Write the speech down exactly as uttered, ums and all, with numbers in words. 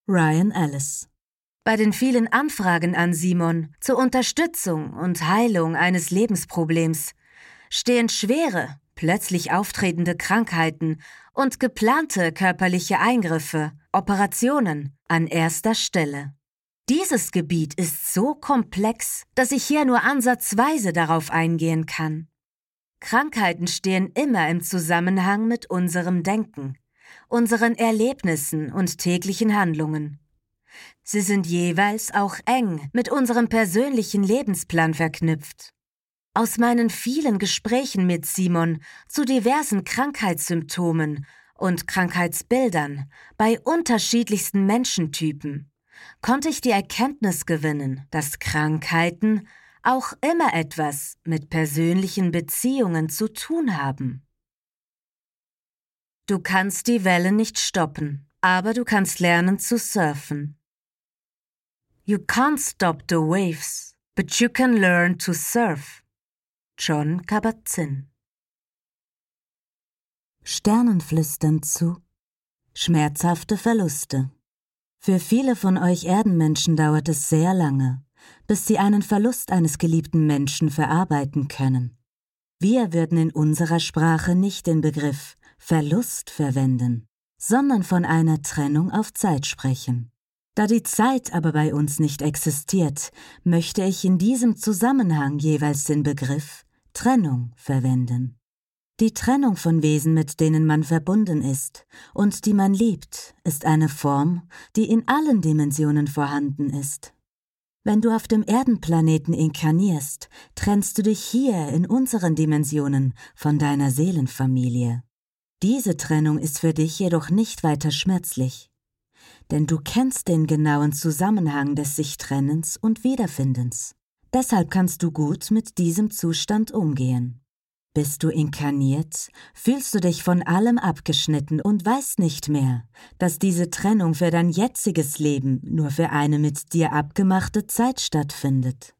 Ryan Ellis. Bei den vielen Anfragen an Simon zur Unterstützung und Heilung eines Lebensproblems stehen schwere, plötzlich auftretende Krankheiten und geplante körperliche Eingriffe, Operationen an erster Stelle. Dieses Gebiet ist so komplex, dass ich hier nur ansatzweise darauf eingehen kann. Krankheiten stehen immer im Zusammenhang mit unserem Denken, unseren Erlebnissen und täglichen Handlungen. Sie sind jeweils auch eng mit unserem persönlichen Lebensplan verknüpft. Aus meinen vielen Gesprächen mit Simon zu diversen Krankheitssymptomen und Krankheitsbildern bei unterschiedlichsten Menschentypen konnte ich die Erkenntnis gewinnen, dass Krankheiten auch immer etwas mit persönlichen Beziehungen zu tun haben. Du kannst die Wellen nicht stoppen, aber du kannst lernen zu surfen. You can't stop the waves, but you can learn to surf. Jon Kabat-Zinn. Sternen flüstern zu. Schmerzhafte Verluste. Für viele von euch Erdenmenschen dauert es sehr lange, bis sie einen Verlust eines geliebten Menschen verarbeiten können. Wir würden in unserer Sprache nicht den Begriff Verlust verwenden, sondern von einer Trennung auf Zeit sprechen. Da die Zeit aber bei uns nicht existiert, möchte ich in diesem Zusammenhang jeweils den Begriff Trennung verwenden. Die Trennung von Wesen, mit denen man verbunden ist und die man liebt, ist eine Form, die in allen Dimensionen vorhanden ist. Wenn du auf dem Erdenplaneten inkarnierst, trennst du dich hier in unseren Dimensionen von deiner Seelenfamilie. Diese Trennung ist für dich jedoch nicht weiter schmerzlich, denn du kennst den genauen Zusammenhang des Sich-Trennens und Wiederfindens. Deshalb kannst du gut mit diesem Zustand umgehen. Bist du inkarniert, fühlst du dich von allem abgeschnitten und weißt nicht mehr, dass diese Trennung für dein jetziges Leben nur für eine mit dir abgemachte Zeit stattfindet.